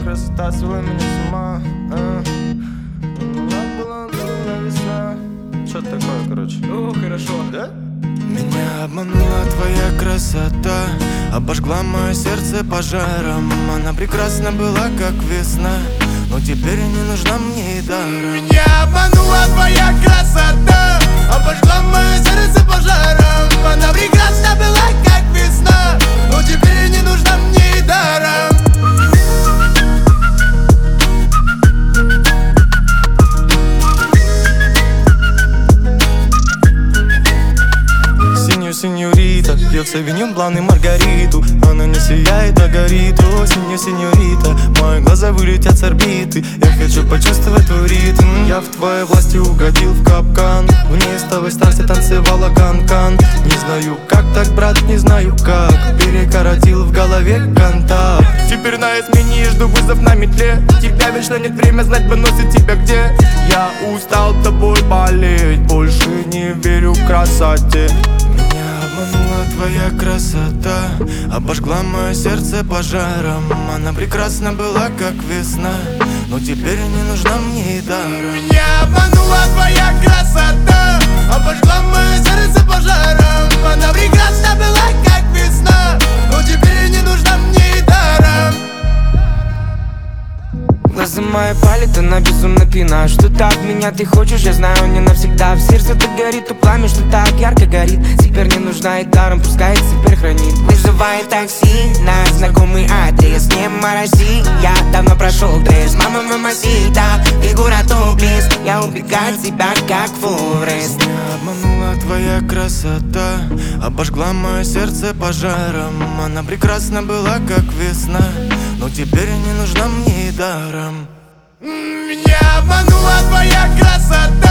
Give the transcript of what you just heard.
красота свела меня с ума. Была весна. Что такое, короче? О, хорошо. Да? Меня обманула твоя красота, обожгла мое сердце пожаром. Она прекрасна была, как весна, но теперь не нужна мне и даром. Меня обманула твоя красота, обожгла мое сердце пожаром. Она прекрасна была, как весна, но теперь не нужна мне и даром. Сеньорита, пьет савиньон, блан и маргариту. Она не сияет, а горит. О, сеньорита, мои глаза вылетят с орбиты. Я хочу почувствовать твой ритм. Я в твоей власти угодил в капкан. Вниз тобой страсти танцевала кан-кан. Не знаю как так, брат, не знаю как. Перекоротил в голове контакт. Теперь на измене жду вызов на метле. Тебя вечно нет, время знать бы, носит тебя где. Я устал тобой болеть, больше не верю в красоте. Меня обманула твоя красота, обожгла мое сердце пожаром. Она прекрасна была, как весна, но теперь не нужна мне и даром. Меня обманула твоя красота, обожгла мое сердце пожаром. Она прекрасна была, как весна, но теперь не нужна мне и даром. Глаза мои палят, она безумно пьяна. Что так меня ты хочешь, я знаю, не навсегда. В сердце так горит то пламя, что так ярко горит. Теперь не нужна и даром, пускай теперь хранит. Вызывай такси на знакомый адрес. Не морози, я давно прошел тресс. Мама, мамасита, фигура топлес. Я убегаю от тебя, как Форест. Меня обманула твоя красота, обожгла мое сердце пожаром. Она прекрасна была, как весна, но теперь не нужна мне и даром. Меня обманула твоя красота,